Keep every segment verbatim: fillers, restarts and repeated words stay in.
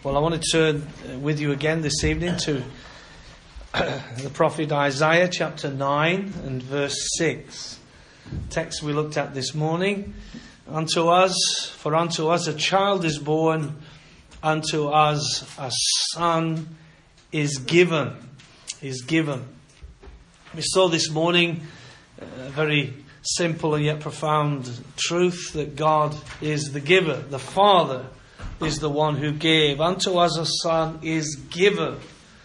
Well, I want to turn with you again this evening to the prophet Isaiah chapter nine and verse six. Text we looked at this morning. Unto us, for unto us a child is born, unto us a son is given. Is given. We saw this morning a very simple and yet profound truth that God is the giver. The Father is the one who gave. Unto us a son is given.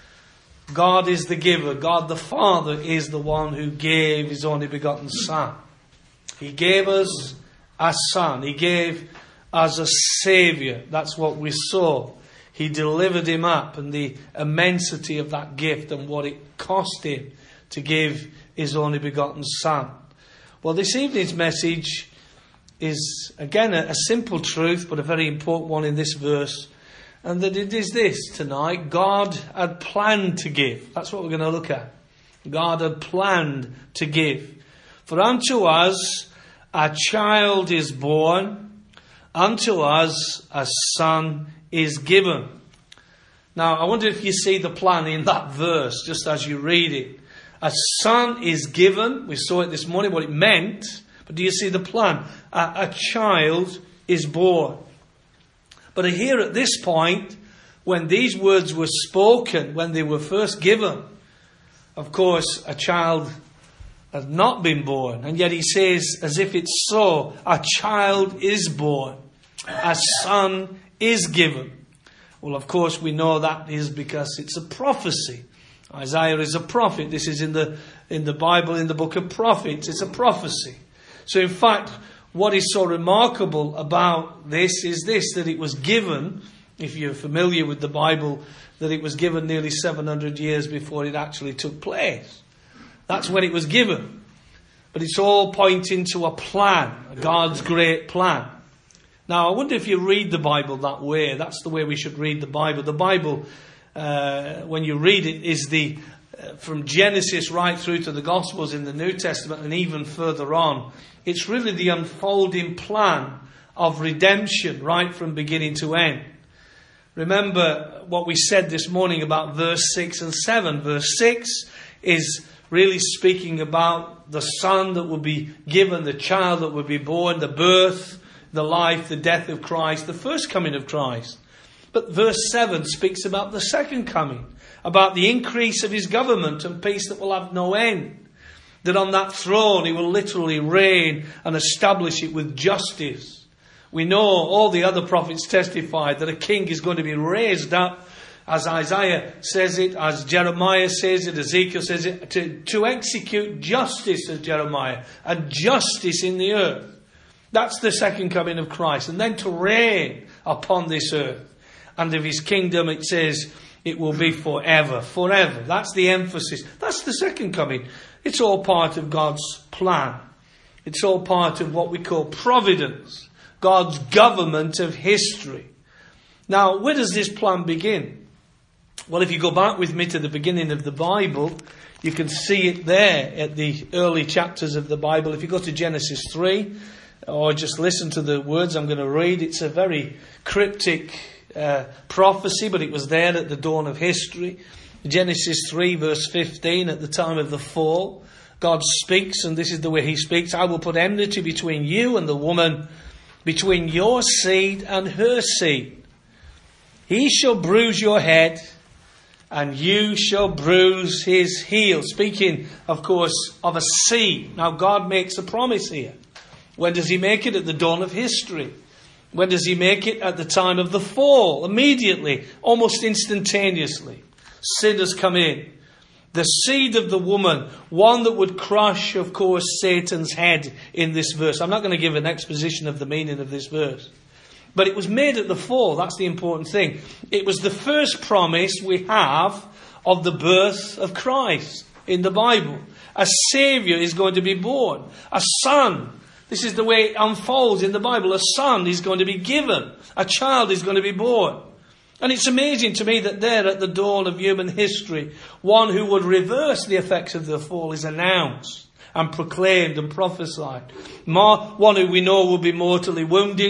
God is the giver. God the Father is the one who gave His only begotten Son. He gave us a Son. He gave us a Saviour. That's what we saw. He delivered Him up, and the immensity of that gift and what it cost Him to give His only begotten Son. Well, this evening's message is again a, a simple truth, but a very important one in this verse. And that it is this tonight: God had planned to give. That's what we're going to look at. God had planned to give. For unto us a child is born, unto us a son is given. Now, I wonder if you see the plan in that verse, just as you read it. A son is given. We saw it this morning, what it meant. But do you see the plan? A, a child is born. But here at this point, when these words were spoken, when they were first given, of course, a child had not been born. And yet he says, as if it's so, a child is born. A son is given. Well, of course, we know that is because it's a prophecy. Isaiah is a prophet. This is in the in the Bible, in the book of prophets. It's a prophecy. So in fact, what is so remarkable about this is this, that it was given, if you're familiar with the Bible, that it was given nearly seven hundred years before it actually took place. That's when it was given. But it's all pointing to a plan, God's great plan. Now, I wonder if you read the Bible that way. That's the way we should read the Bible. The Bible, uh, when you read it, is the uh, from Genesis right through to the Gospels in the New Testament and even further on. It's really the unfolding plan of redemption right from beginning to end. Remember what we said this morning about verse six and seven. Verse six is really speaking about the son that will be given, the child that will be born, the birth, the life, the death of Christ, the first coming of Christ. But verse seven speaks about the second coming, about the increase of His government and peace that will have no end. That on that throne He will literally reign and establish it with justice. We know all the other prophets testified that a king is going to be raised up, as Isaiah says it, as Jeremiah says it, Ezekiel says it, to, to execute justice, as Jeremiah, and justice in the earth. That's the second coming of Christ. And then to reign upon this earth. And of His kingdom, it says, it will be forever. Forever. That's the emphasis. That's the second coming. It's all part of God's plan. It's all part of what we call providence. God's government of history. Now, where does this plan begin? Well, if you go back with me to the beginning of the Bible, you can see it there at the early chapters of the Bible. If you go to Genesis three, or just listen to the words I'm going to read, it's a very cryptic uh, prophecy, but it was there at the dawn of history. Genesis three verse fifteen, at the time of the fall, God speaks, and this is the way He speaks: I will put enmity between you and the woman, between your seed and her seed. He shall bruise your head, and you shall bruise his heel. Speaking, of course, of a seed. Now, God makes a promise here. When does He make it? At the dawn of history. When does He make it? At the time of the fall. Immediately, almost instantaneously. Sin has come in. The seed of the woman, one that would crush, of course, Satan's head in this verse. I'm not going to give an exposition of the meaning of this verse. But it was made at the fall. That's the important thing. It was the first promise we have of the birth of Christ in the Bible. A Saviour is going to be born. A son. This is the way it unfolds in the Bible. A son is going to be given. A child is going to be born. And it's amazing to me that there at the dawn of human history, one who would reverse the effects of the fall is announced and proclaimed and prophesied. One who we know will be mortally wounded,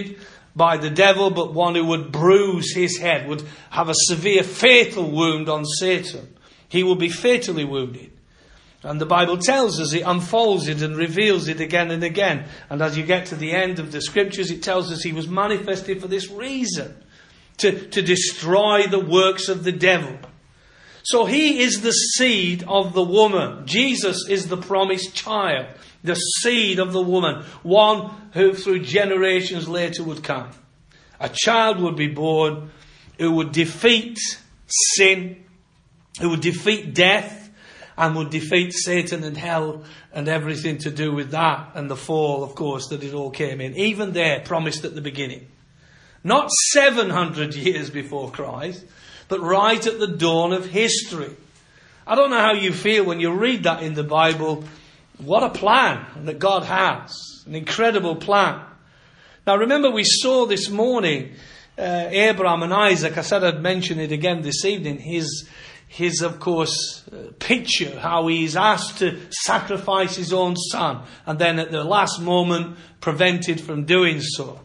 by the devil, but one who would bruise his head, would have a severe fatal wound on Satan. He will be fatally wounded. And the Bible tells us, it unfolds it and reveals it again and again. And as you get to the end of the scriptures, it tells us he was manifested for this reason. To, to destroy the works of the devil. So he is the seed of the woman. Jesus is the promised child. The seed of the woman. One who through generations later would come. A child would be born who would defeat sin. Who would defeat death. And would defeat Satan and hell and everything to do with that. And the fall, of course, that it all came in. Even there, promised at the beginning. Not seven hundred years before Christ, but right at the dawn of history. I don't know how you feel when you read that in the Bible. What a plan that God has. An incredible plan. Now remember, we saw this morning uh, Abraham and Isaac. I said I'd mention it again this evening. His, his of course, uh, picture, how he's asked to sacrifice his own son. And then at the last moment, prevented from doing so.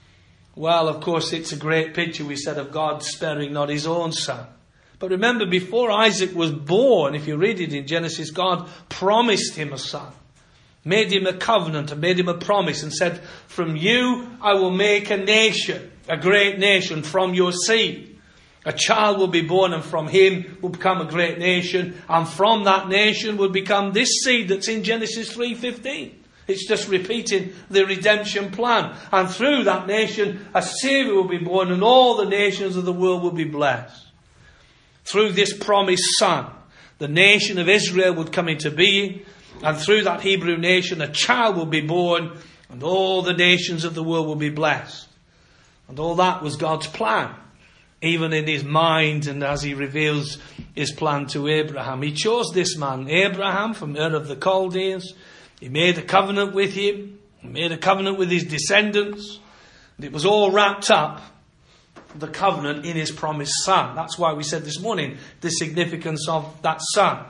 Well, of course, it's a great picture, we said, of God sparing not his own son. But remember, before Isaac was born, if you read it in Genesis, God promised him a son. Made him a covenant and made him a promise and said, from you I will make a nation, a great nation from your seed. A child will be born and from him will become a great nation. And from that nation will become this seed that's in Genesis three fifteen. It's just repeating the redemption plan. And through that nation, a Saviour will be born and all the nations of the world will be blessed. Through this promised son, the nation of Israel would come into being. And through that Hebrew nation, a child will be born and all the nations of the world will be blessed. And all that was God's plan. Even in his mind and as he reveals his plan to Abraham. He chose this man, Abraham, from Ur of the Chaldeans. He made a covenant with him. He made a covenant with his descendants. And it was all wrapped up, the covenant, in his promised son. That's why we said this morning the significance of that son.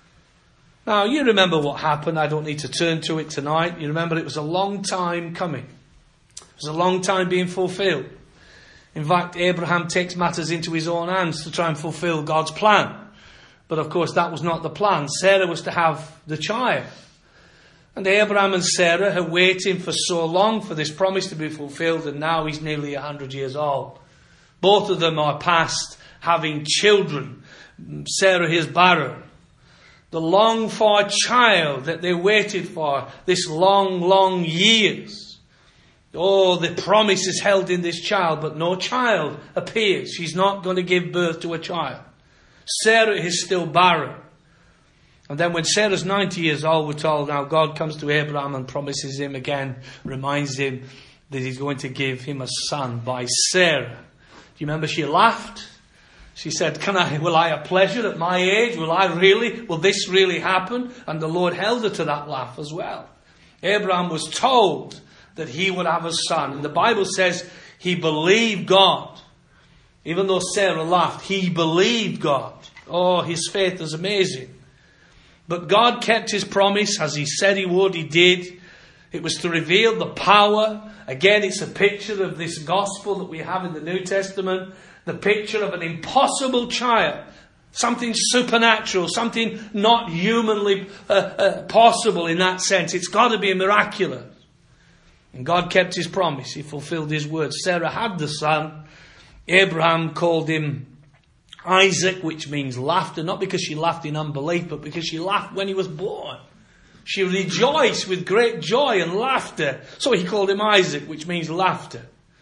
Now, you remember what happened. I don't need to turn to it tonight. You remember it was a long time coming. It was a long time being fulfilled. In fact, Abraham takes matters into his own hands to try and fulfill God's plan. But of course, that was not the plan. Sarah was to have the child. And Abraham and Sarah are waiting for so long for this promise to be fulfilled, and now he's nearly a hundred years old. Both of them are past having children. Sarah is barren. The longed-for child that they waited for, this long, long years. Oh, the promise is held in this child, but no child appears. She's not going to give birth to a child. Sarah is still barren. And then when Sarah's ninety years old, we're told now God comes to Abraham and promises him again, reminds him that he's going to give him a son by Sarah. Do you remember she laughed? She said, "Can I, will I have pleasure at my age? Will I really, will this really happen?" And the Lord held her to that laugh as well. Abraham was told that he would have a son. And the Bible says he believed God. Even though Sarah laughed, he believed God. Oh, his faith is amazing. But God kept his promise, as he said he would, he did. It was to reveal the power. Again, it's a picture of this gospel that we have in the New Testament. The picture of an impossible child. Something supernatural. Something not humanly uh, uh, possible in that sense. It's got to be miraculous. And God kept his promise. He fulfilled his word. Sarah had the son. Abraham called him Isaac, which means laughter, not because she laughed in unbelief, but because she laughed when he was born. She rejoiced with great joy and laughter. So he called him Isaac, which means laughter.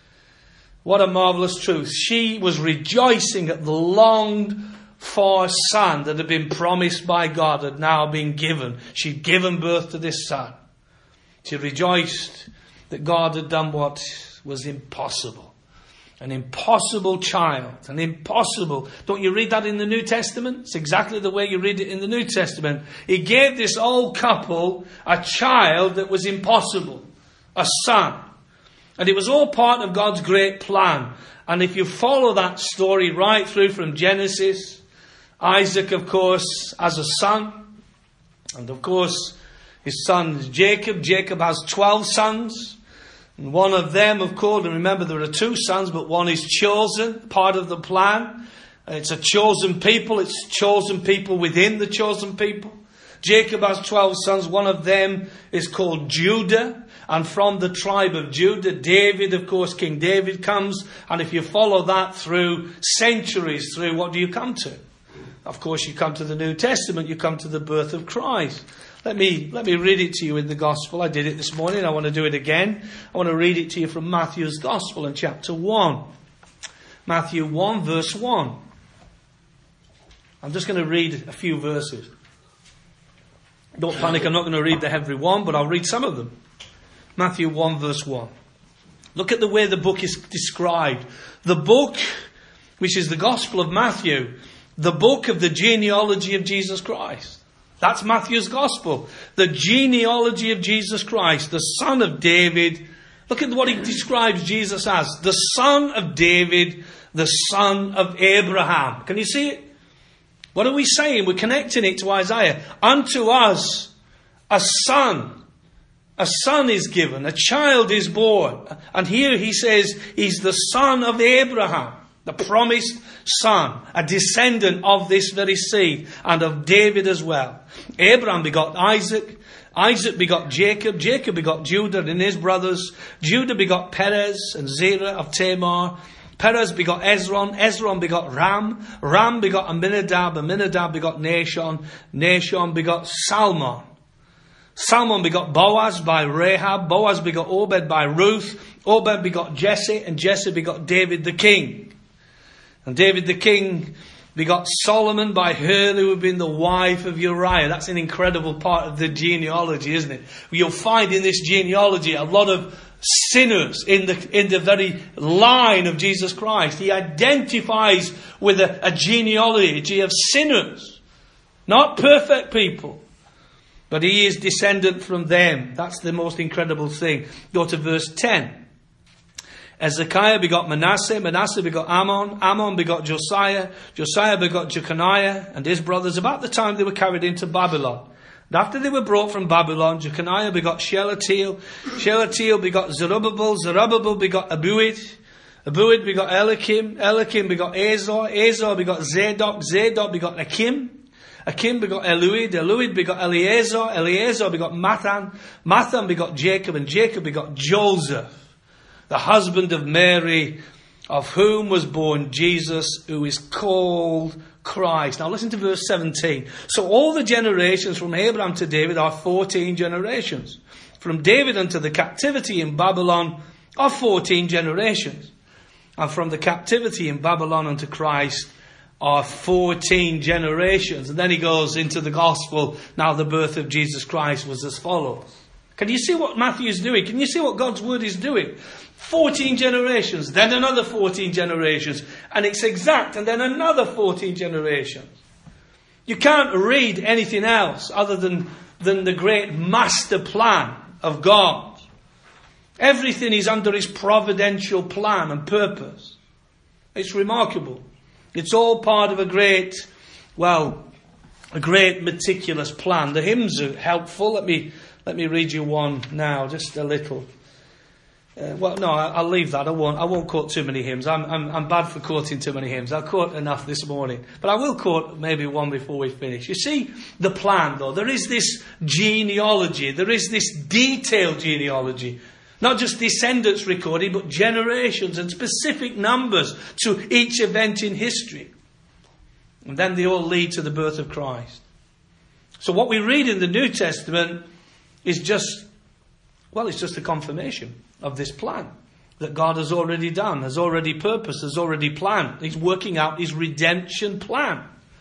What a marvelous truth. She was rejoicing at the longed for son that had been promised by God, had now been given. She'd given birth to this son. She rejoiced that God had done what was impossible. An impossible child. An impossible. Don't you read that in the New Testament? It's exactly the way you read it in the New Testament. He gave this old couple a child that was impossible. A son. And it was all part of God's great plan. And if you follow that story right through from Genesis, Isaac, of course, as a son. And of course, his son is Jacob. Jacob has twelve sons. And one of them, of course, and remember there are two sons, but one is chosen, part of the plan. It's a chosen people. It's chosen people within the chosen people. Jacob has twelve sons. One of them is called Judah. And from the tribe of Judah, David, of course, King David comes. And if you follow that through centuries, through what do you come to? Of course, you come to the New Testament. You come to the birth of Christ. Let me, let me read it to you in the Gospel. I did it this morning. I want to do it again. I want to read it to you from Matthew's Gospel in chapter one. Matthew one, verse one. I'm just going to read a few verses. Don't panic, I'm not going to read the every one, but I'll read some of them. Matthew one, verse one. Look at the way the book is described. The book, which is the Gospel of Matthew, the book of the genealogy of Jesus Christ. That's Matthew's Gospel. The genealogy of Jesus Christ, the son of David. Look at what he describes Jesus as. The son of David, the son of Abraham. Can you see it? What are we saying? We're connecting it to Isaiah. Unto us a son. A son is given. A child is born. And here he says he's the son of Abraham. The promised son, a descendant of this very seed, and of David as well. Abraham begot Isaac, Isaac begot Jacob, Jacob begot Judah and his brothers, Judah begot Perez and Zerah of Tamar, Perez begot Ezron, Ezron begot Ram, Ram begot Aminadab, Aminadab begot Nahshon, Nahshon begot Salmon. Salmon begot Boaz by Rahab, Boaz begot Obed by Ruth, Obed begot Jesse, and Jesse begot David the king. And David the king begot Solomon by her who had been the wife of Uriah. That's an incredible part of the genealogy, isn't it? You'll find in this genealogy a lot of sinners in the in the very line of Jesus Christ. He identifies with a, a genealogy of sinners, not perfect people. But he is descendant from them. That's the most incredible thing. Go to verse ten. Hezekiah begot Manasseh, Manasseh begot Ammon, Ammon begot Josiah, Josiah begot Jeconiah and his brothers about the time they were carried into Babylon. And after they were brought from Babylon, Jeconiah begot Shealtiel, Shealtiel begot Zerubbabel, Zerubbabel begot Abuid, Abuid begot Eliakim, Eliakim begot Azor, Azor begot Zadok, Zadok begot Akim, Akim begot Eluid, Eluid begot Eleazar, Eleazar begot Mathan, Mathan begot Jacob, and Jacob begot Joseph, the husband of Mary, of whom was born Jesus, who is called Christ. Now listen to verse seventeen. So all the generations from Abraham to David are fourteen generations. From David unto the captivity in Babylon are fourteen generations. And from the captivity in Babylon unto Christ are fourteen generations. And then he goes into the gospel. Now the birth of Jesus Christ was as follows. Can you see what Matthew is doing? Can you see what God's word is doing? fourteen generations, then another fourteen generations. And it's exact, and then another fourteen generations. You can't read anything else other than, than the great master plan of God. Everything is under his providential plan and purpose. It's remarkable. It's all part of a great, well, a great meticulous plan. The hymns are helpful. Let me, let me read you one now, just a little. Uh, well, no, I'll leave that. I won't. I won't quote too many hymns. I'm, I'm, I'm bad for quoting too many hymns. I'll quote enough this morning, but I will quote maybe one before we finish. You see the plan, though. There is this genealogy. There is this detailed genealogy, not just descendants recorded, but generations and specific numbers to each event in history, and then they all lead to the birth of Christ. So what we read in the New Testament is just, well, it's just a confirmation of this plan that God has already done, has already purposed, has already planned. He's working out his redemption plan.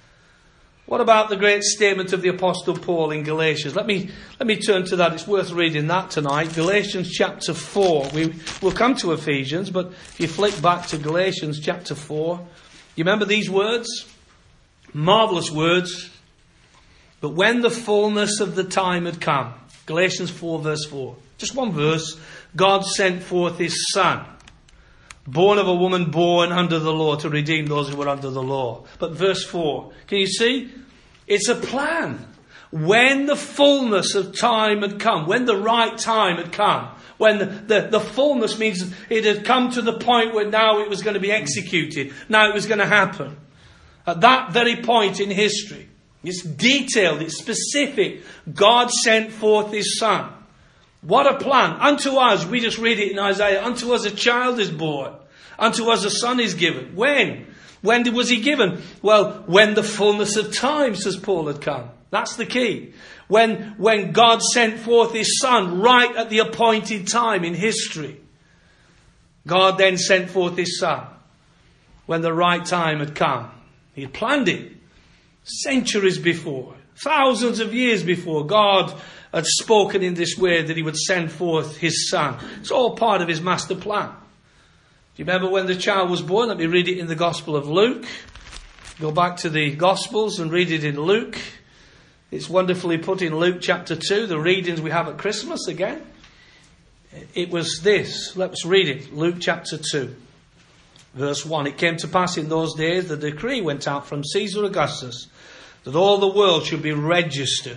What about the great statement of the Apostle Paul in Galatians? Let me let me turn to that. It's worth reading that tonight. Galatians chapter four. We will come to Ephesians, but if you flick back to Galatians chapter four, you remember these words? Marvellous words. But when the fullness of the time had come, Galatians four verse four, just one verse, God sent forth his Son, born of a woman born under the law, to redeem those who were under the law. But verse four, can you see? It's a plan. when the fullness of time had come, when the right time had come, when the, the, the fullness means it had come to the point where now it was going to be executed, now it was going to happen. At that very point in history, it's detailed, it's specific. God sent forth his Son. What a plan. Unto us, we just read it in Isaiah, unto us a child is born. Unto us a son is given. When? When was he given? Well, when the fullness of time, says Paul, had come. That's the key. When, when God sent forth his Son right at the appointed time in history. God then sent forth his Son when the right time had come. He had planned it centuries before, thousands of years before. God had spoken in this way that he would send forth his Son. It's all part of his master plan. Do you remember when the child was born? Let me read it in the Gospel of Luke. Go back to the Gospels and read it in Luke. It's wonderfully put in Luke chapter two, the readings we have at Christmas again. It was this. Let's read it. Luke chapter two, verse one. It came to pass in those days, the decree went out from Caesar Augustus that all the world should be registered.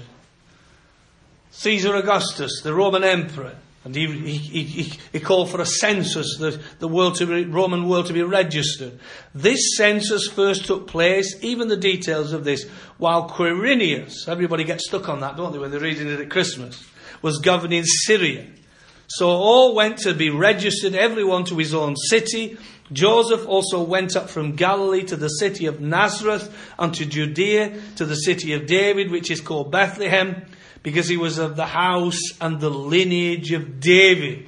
Caesar Augustus, the Roman emperor, and he, he, he, he called for a census, the, the world to be, Roman world to be registered. This census first took place, even the details of this, while Quirinius, everybody gets stuck on that, don't they, when they're reading it at Christmas, was governing Syria. So all went to be registered, everyone to his own city. Joseph also went up from Galilee to the city of Nazareth, unto Judea, to the city of David, which is called Bethlehem, because he was of the house and the lineage of David.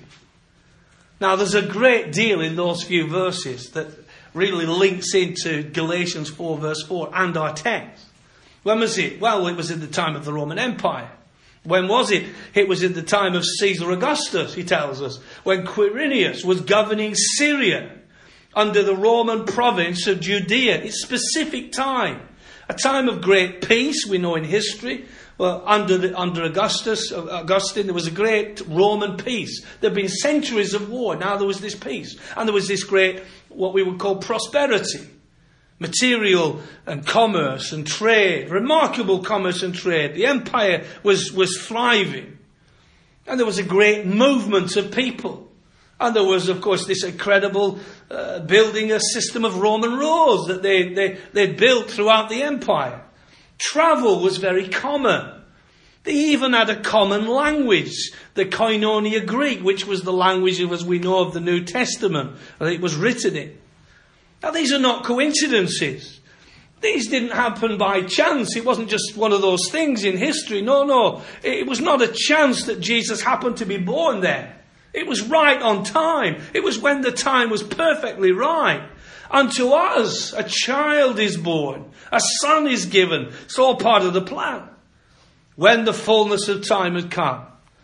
Now there's a great deal in those few verses that really links into Galatians four verse four and our text. When was it? Well, it was in the time of the Roman Empire. When was it? It was in the time of Caesar Augustus, he tells us, when Quirinius was governing Syria under the Roman province of Judea. It's specific time. A time of great peace, we know in history. Well, under the, under Augustus, Augustine, there was a great Roman peace. There had been centuries of war. Now there was this peace. And there was this great, what we would call prosperity. Material and commerce and trade. Remarkable commerce and trade. The empire was, was thriving. And there was a great movement of people. And there was, of course, this incredible uh, building a system of Roman roads that they, they, they'd built throughout the empire. Travel was very common. They even had a common language, the Koinonia Greek, which was the language, as we know, of the New Testament, that it was written in. Now, these are not coincidences. These didn't happen by chance. It wasn't just one of those things in history. No, no. It was not a chance that Jesus happened to be born there. It was right on time. It was when the time was perfectly right. Unto us a child is born, a son is given. It's all part of the plan. When the fullness of time had come.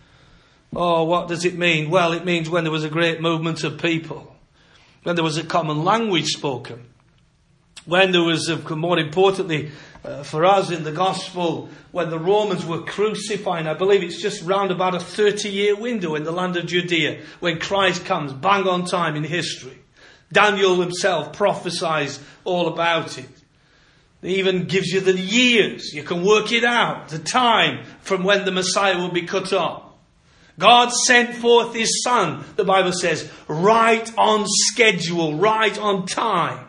Oh, what does it mean? Well, it means when there was a great movement of people. When there was a common language spoken. When there was, more importantly, uh, for us in the gospel, when the Romans were crucifying, I believe it's just round about a thirty-year window in the land of Judea, when Christ comes, bang on time in history. Daniel himself prophesies all about it. It even gives you the years. You can work it out. The time from when the Messiah will be cut off. God sent forth his Son, the Bible says, right on schedule, right on time.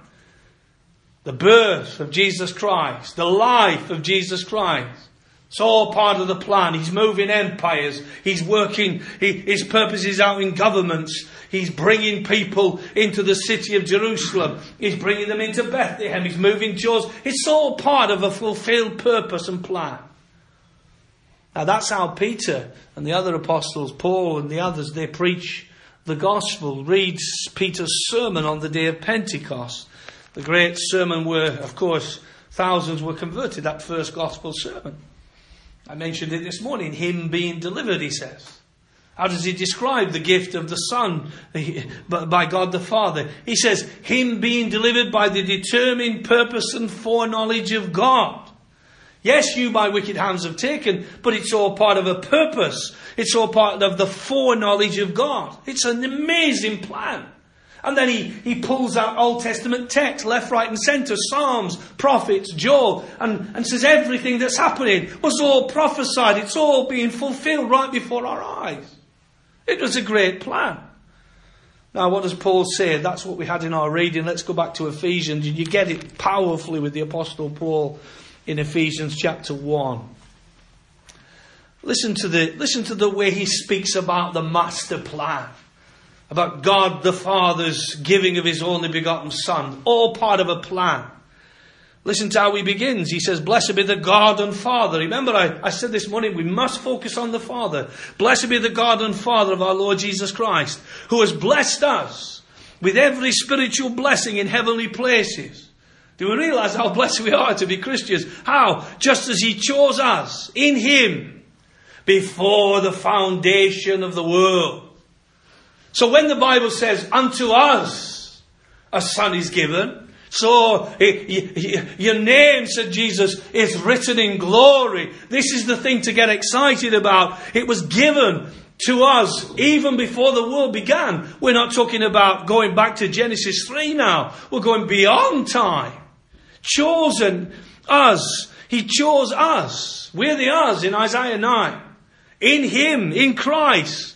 The birth of Jesus Christ, the life of Jesus Christ. It's all part of the plan. He's moving empires. He's working. He, his purpose is out in governments. He's bringing people into the city of Jerusalem. He's bringing them into Bethlehem. He's moving Joseph. It's all part of a fulfilled purpose and plan. Now that's how Peter and the other apostles, Paul and the others, they preach the gospel. Read Peter's sermon on the day of Pentecost. The great sermon where, of course, thousands were converted. That first gospel sermon. I mentioned it this morning. Him being delivered, he says. How does he describe the gift of the Son by God the Father? He says, him being delivered by the determined purpose and foreknowledge of God. Yes, you by wicked hands have taken, but it's all part of a purpose. It's all part of the foreknowledge of God. It's an amazing plan. And then he, he pulls out Old Testament texts, left, right and centre, Psalms, prophets, Joel, and, and says everything that's happening was all prophesied. It's all being fulfilled right before our eyes. It was a great plan. Now, what does Paul say? That's what we had in our reading. Let's go back to Ephesians. You get it powerfully with the Apostle Paul in Ephesians chapter one. Listen to the, listen to the way he speaks about the master plan. About God the Father's giving of his only begotten Son. All part of a plan. Listen to how he begins. He says, blessed be the God and Father. Remember, I, I said this morning, we must focus on the Father. Blessed be the God and Father of our Lord Jesus Christ, who has blessed us with every spiritual blessing in heavenly places. Do we realize how blessed we are to be Christians? How? Just as he chose us in him before the foundation of the world. So when the Bible says, unto us a son is given, so your name, said Jesus, is written in glory. This is the thing to get excited about. It was given to us even before the world began. We're not talking about going back to Genesis three now. We're going beyond time. Chosen us. He chose us. We're the us in Isaiah nine. In him, in Christ.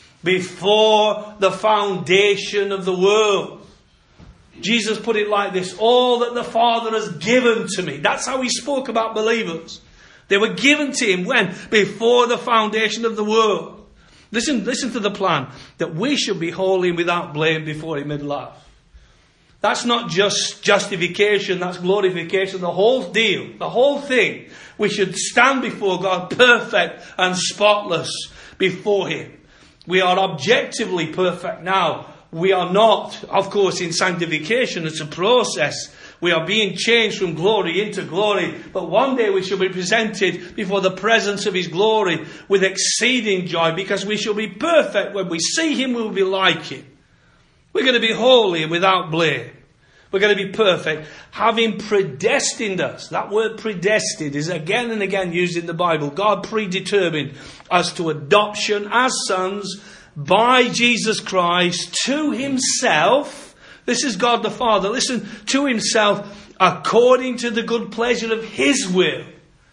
Before the foundation of the world. Jesus put it like this. All that the Father has given to me. That's how he spoke about believers. They were given to him when? Before the foundation of the world. Listen, listen to the plan. That we should be holy and without blame before him in love. That's not just justification. That's glorification. The whole deal. The whole thing. We should stand before God perfect and spotless before him. We are objectively perfect now. We are not, of course, in sanctification. It's a process. We are being changed from glory into glory. But one day we shall be presented before the presence of his glory with exceeding joy, because we shall be perfect. When we see him, we will be like him. We're going to be holy and without blame. We're going to be perfect, having predestined us. That word predestined is again and again used in the Bible. God predetermined us to adoption as sons by Jesus Christ to himself. This is God the Father. Listen, to himself according to the good pleasure of his will.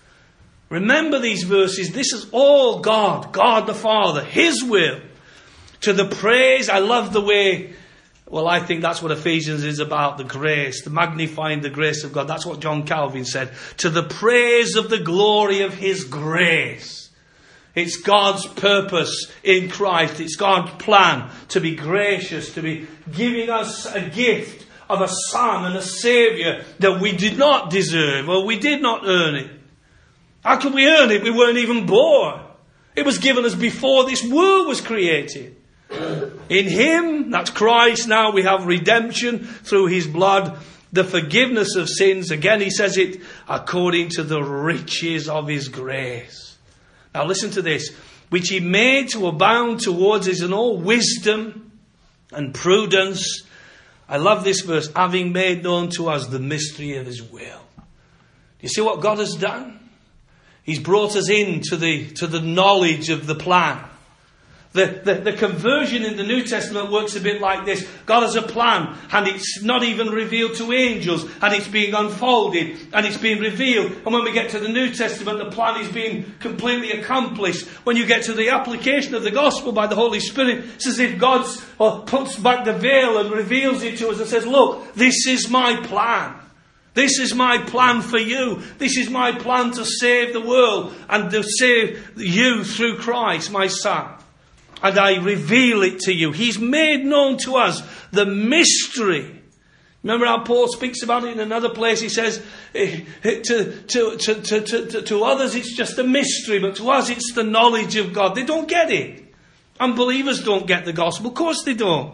Remember these verses. This is all God, God the Father, his will. To the praise, I love the way... Well, I think that's what Ephesians is about, the grace, the magnifying the grace of God. That's what John Calvin said. To the praise of the glory of his grace. It's God's purpose in Christ. It's God's plan to be gracious, to be giving us a gift of a Son and a Saviour that we did not deserve, or we did not earn it. How could we earn it? We weren't even born. It was given us before this world was created. In him, that's Christ, now we have redemption through his blood, the forgiveness of sins. Again, he says it, according to the riches of his grace. Now listen to this. Which he made to abound towards us in all wisdom and prudence. I love this verse. Having made known to us the mystery of his will. Do you see what God has done? He's brought us into the, to the knowledge of the plan. The, the, the conversion in the New Testament works a bit like this. God has a plan, and it's not even revealed to angels, and it's being unfolded, and it's being revealed. And when we get to the New Testament, the plan is being completely accomplished. When you get to the application of the gospel by the Holy Spirit, it's as if God uh, puts back the veil and reveals it to us and says, look, this is my plan. This is my plan for you. This is my plan to save the world and to save you through Christ, my Son. And I reveal it to you. He's made known to us the mystery. Remember how Paul speaks about it in another place? He says, to, to, to, to, to, to others it's just a mystery, but to us it's the knowledge of God. They don't get it. Unbelievers don't get the gospel. Of course they don't.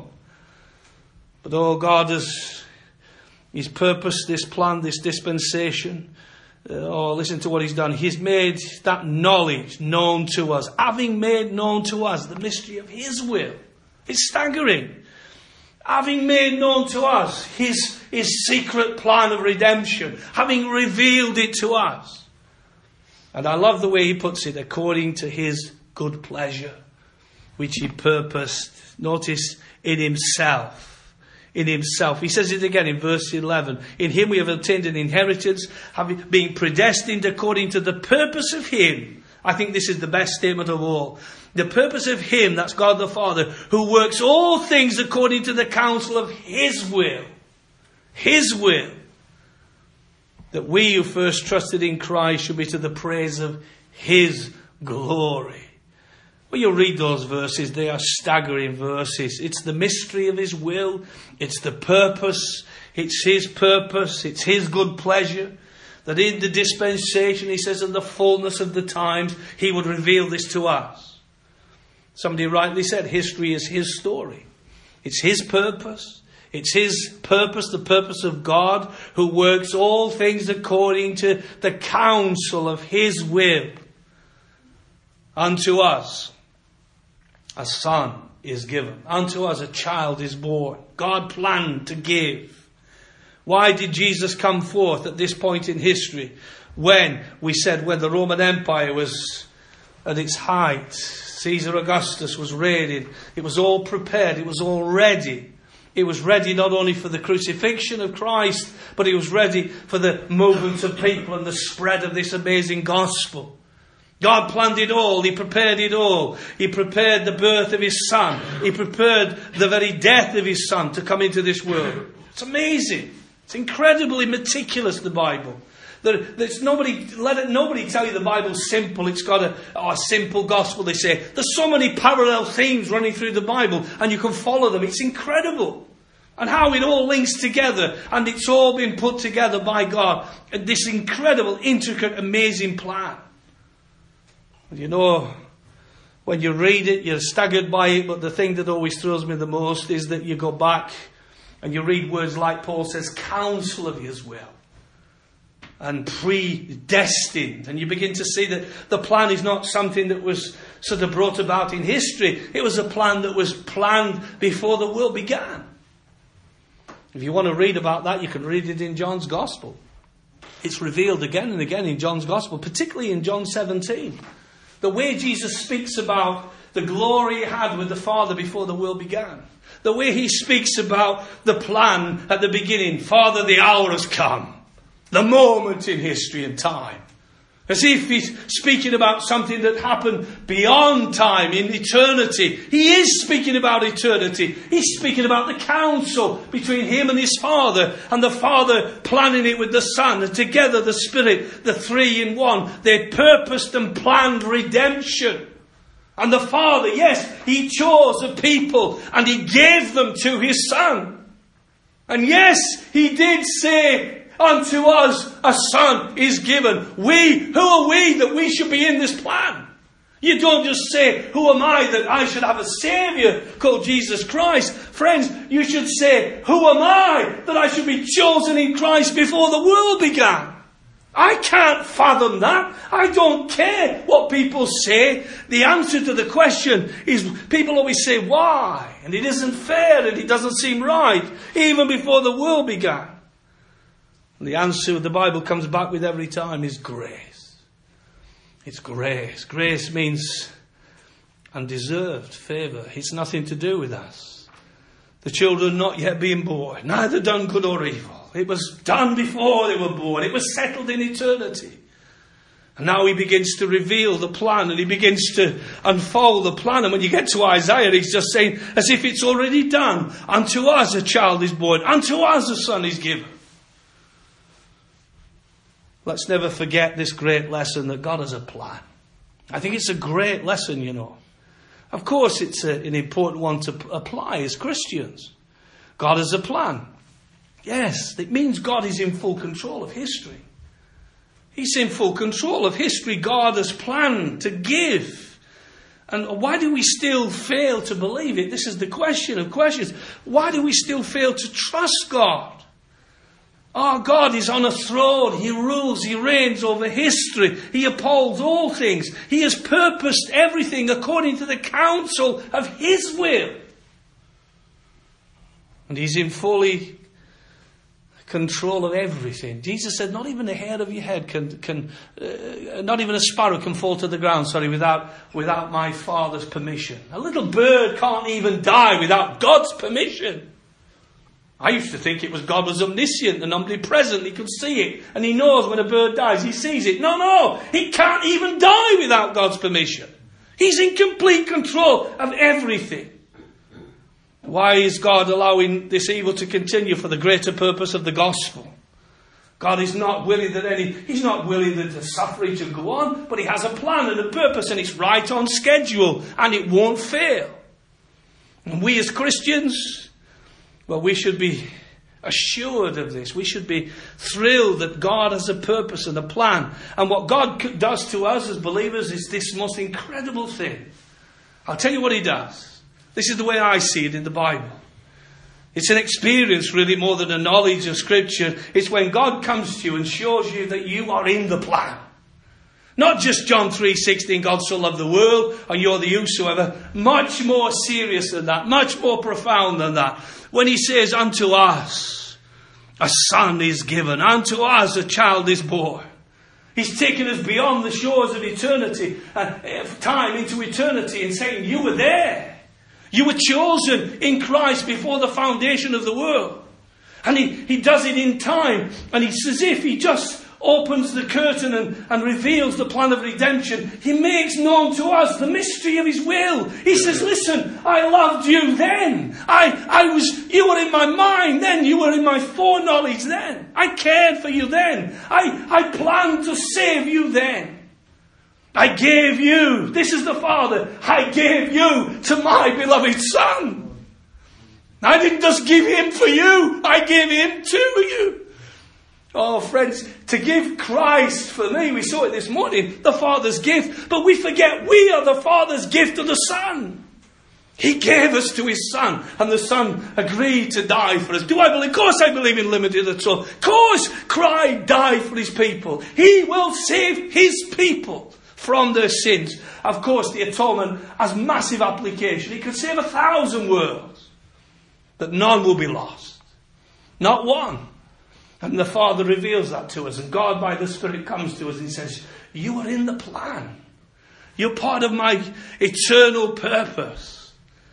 But oh, God has His purpose, this plan, this dispensation. Uh, oh, listen to what he's done. He's made that knowledge known to us. Having made known to us the mystery of his will. It's staggering. Having made known to us his, his secret plan of redemption. Having revealed it to us. And I love the way he puts it. According to his good pleasure. Which he purposed. Notice, in himself. in himself. He says it again in verse eleven. In him we have obtained an inheritance, having been predestined according to the purpose of him. I think this is the best statement of all. The purpose of him, that's God the Father, who works all things according to the counsel of his will. His will. That we who first trusted in Christ should be to the praise of his glory. When you read those verses, they are staggering verses. It's the mystery of his will. It's the purpose. It's his purpose. It's his good pleasure. That in the dispensation, he says, in the fullness of the times, he would reveal this to us. Somebody rightly said, history is his story. It's his purpose. It's his purpose, the purpose of God, who works all things according to the counsel of his will. Unto us a son is given. Unto us a child is born. God planned to give. Why did Jesus come forth at this point in history? When, we said, when the Roman Empire was at its height, Caesar Augustus was raided. It was all prepared. It was all ready. It was ready not only for the crucifixion of Christ, but it was ready for the movement of people and the spread of this amazing gospel. God planned it all. He prepared it all. He prepared the birth of his son. He prepared the very death of his son to come into this world. It's amazing. It's incredibly meticulous, the Bible. There, there's nobody, let it, nobody tell you the Bible's simple. It's got a, oh, a simple gospel, they say. There's so many parallel themes running through the Bible and you can follow them. It's incredible. And how it all links together. And it's all been put together by God. And this incredible, intricate, amazing plan. And you know, when you read it, you're staggered by it. But the thing that always throws me the most is that you go back and you read words like Paul says, counsel of his will. And predestined. And you begin to see that the plan is not something that was sort of brought about in history. It was a plan that was planned before the world began. If you want to read about that, you can read it in John's Gospel. It's revealed again and again in John's Gospel, particularly in John seventeen. The way Jesus speaks about the glory he had with the Father before the world began. The way he speaks about the plan at the beginning. Father, the hour has come. The moment in history and time. As if he's speaking about something that happened beyond time, in eternity. He is speaking about eternity. He's speaking about the counsel between him and his Father. And the Father planning it with the Son. And together the Spirit, the three in one. They purposed and planned redemption. And the Father, yes, he chose a people and he gave them to his Son. And yes, he did say, unto us a son is given. We, who are we that we should be in this plan? You don't just say, who am I that I should have a Saviour called Jesus Christ? Friends, you should say, who am I that I should be chosen in Christ before the world began? I can't fathom that. I don't care what people say. The answer to the question is, people always say, why? And it isn't fair and it doesn't seem right, even before the world began. And the answer the Bible comes back with every time is grace. It's grace. Grace means undeserved favour. It's nothing to do with us. The children not yet being born, neither done good or evil. It was done before they were born. It was settled in eternity. And now he begins to reveal the plan and he begins to unfold the plan. And when you get to Isaiah, he's just saying, as if it's already done. Unto us a child is born. Unto us a son is given. Let's never forget this great lesson that God has a plan. I think it's a great lesson, you know. Of course, it's a, an important one to p- apply as Christians. God has a plan. Yes, it means God is in full control of history. He's in full control of history. God has planned to give. And why do we still fail to believe it? This is the question of questions. Why do we still fail to trust God? Our God is on a throne. He rules. He reigns over history. He upholds all things. He has purposed everything according to the counsel of his will. And he's in fully control of everything. Jesus said, not even a hair of your head can, can uh, not even a sparrow can fall to the ground, sorry, without, without my Father's permission. A little bird can't even die without God's permission. I used to think it was God was omniscient and omnipresent. He could see it. And he knows when a bird dies. He sees it. No, no. He can't even die without God's permission. He's in complete control of everything. Why is God allowing this evil to continue? For the greater purpose of the gospel. God is not willing that any, He's not willing that the suffering should go on, but He has a plan and a purpose, and it's right on schedule, and it won't fail. And we as Christians, well, we should be assured of this. We should be thrilled that God has a purpose and a plan. And what God does to us as believers is this most incredible thing. I'll tell you what He does. This is the way I see it in the Bible. It's an experience really more than a knowledge of Scripture. It's when God comes to you and shows you that you are in the plan. Not just John three sixteen, God so loved the world, and you're the whosoever. Much more serious than that. Much more profound than that. When He says, unto us a son is given. Unto us a child is born. He's taken us beyond the shores of eternity, uh, time into eternity, and saying, you were there. You were chosen in Christ before the foundation of the world. And he, he does it in time. And it's as if He just opens the curtain and, and reveals the plan of redemption. He makes known to us the mystery of His will. He says, listen, I loved you then. I, I was, you were in my mind then. You were in my foreknowledge then. I cared for you then. I, I planned to save you then. I gave you, this is the Father, I gave you to my beloved Son. I didn't just give Him for you, I gave Him to you. Oh friends, to give Christ for me, we saw it this morning, the Father's gift, but we forget we are the Father's gift to the Son. He gave us to His Son, and the Son agreed to die for us. Do I believe? Of course I believe in limited at all. Of course Christ died for His people. He will save His people from their sins. Of course, the atonement has massive application. He could save a thousand worlds, but none will be lost. Not one. And the Father reveals that to us. And God, by the Spirit, comes to us and says, you are in the plan. You're part of my eternal purpose.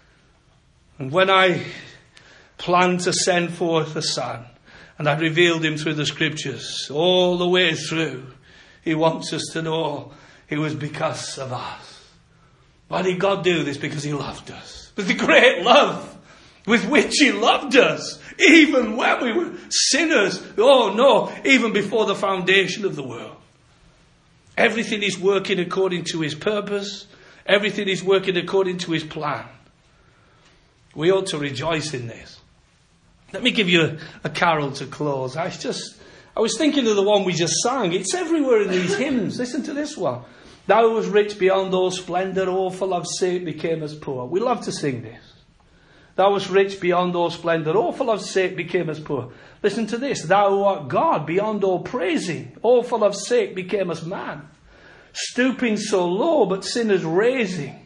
And when I planned to send forth the Son, and I revealed Him through the Scriptures, all the way through, He wants us to know it was because of us. Why did God do this? Because He loved us. With the great love with which He loved us. Even when we were sinners. Oh no, even before the foundation of the world. Everything is working according to His purpose. Everything is working according to His plan. We ought to rejoice in this. Let me give you a, a carol to close. I just, I was thinking of the one we just sang. It's everywhere in these hymns. Listen to this one. Thou was rich beyond all splendour, all for love's sake became as poor. We love to sing this. Thou was rich beyond all splendour, all for love's sake became as poor. Listen to this. Thou art God beyond all praising, all for love's sake became as man. Stooping so low, but sinners raising.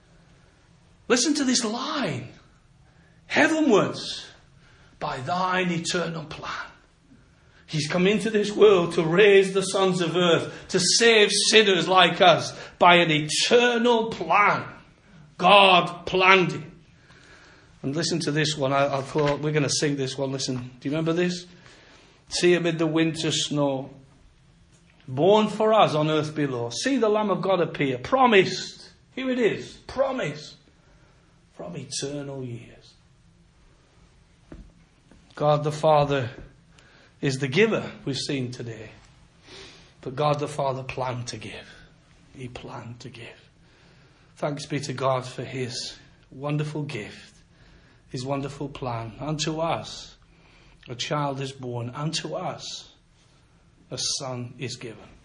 Listen to this line. Heavenwards, by thine eternal plan. He's come into this world to raise the sons of earth, to save sinners like us by an eternal plan. God planned it. And listen to this one. I, I thought we're going to sing this one. Listen, do you remember this? See amid the winter snow, born for us on earth below. See the Lamb of God appear, promised. Here it is, promised from eternal years. God the Father is the giver we've seen today. But God the Father planned to give. He planned to give. Thanks be to God for His wonderful gift, His wonderful plan. Unto us a child is born, unto us a son is given.